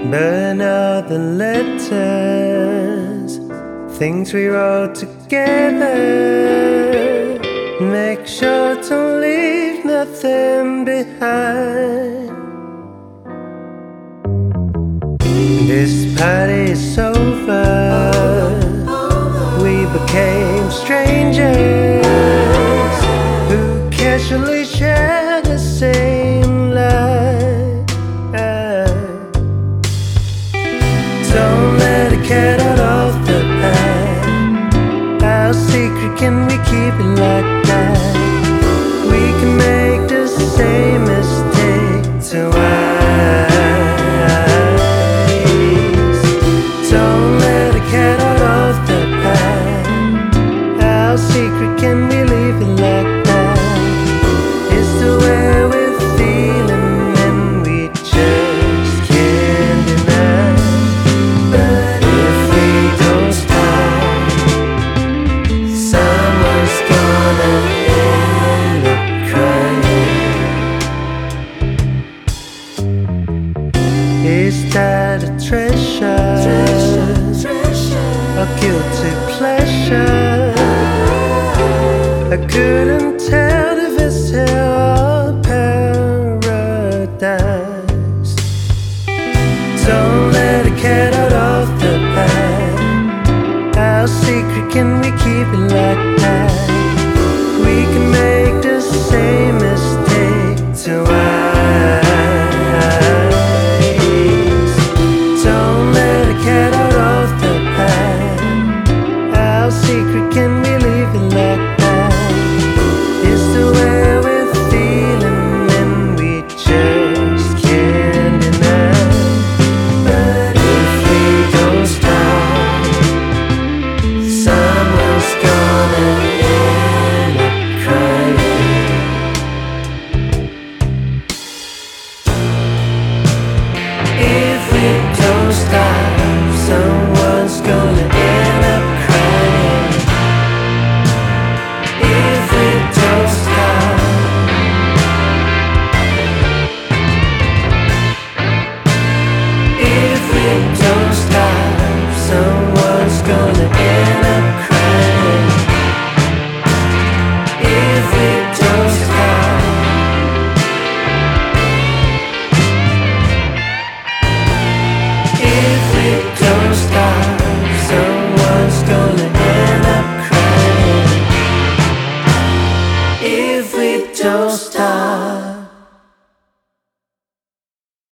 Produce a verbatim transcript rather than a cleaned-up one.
Burn out the letters, things we wrote together. Make sure to leave nothing behind. This party's over, we became strangers who casually share the same life. Don't let it get out of the bag. How secret can we keep it like that? We can make the same mistake twice. Don't let it get out of the bag. How secret can we leave it like that? It's the way we're feeling and we just can't deny. But if we don't stop, someone's gonna end up crying. Is that a treasure? treasure, treasure. A guilty pleasure? I couldn't tell if it's hell or paradise. Don't let it get out of the bag. How secret can we keep it like that? We can make the same mistake twice. Don't let it get out of the bag. How secret can we leave it like that? It's the way we're feeling and we just can't deny. But if we don't stop, someone's gonna end up crying. If we don't stop, someone's gonna end up crying. If we don't stop, if we don't stop, someone's gonna end up crying. If we don't stop, if we don't stop, someone's gonna end up crying. If we don't stop.